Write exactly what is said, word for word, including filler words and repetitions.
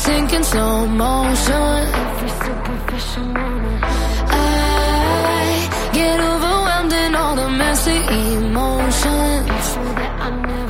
sink in slow motion. Every superficial moment, I get overwhelmed in all the messy emotions. So that I never